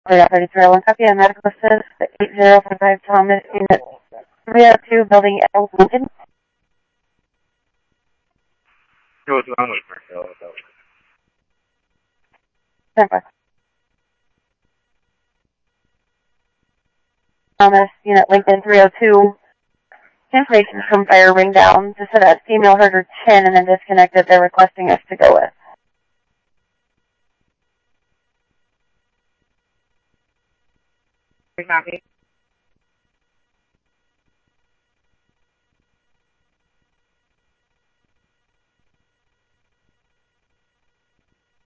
3301 copy of medical assist 8055 Thomas Unit 302 Building L Lincoln. What's wrong with Marcel? Thomas Unit Lincoln 302. Information from fire ring down. Just said that female hurt her chin and then disconnected. They're requesting us to go with. Copy.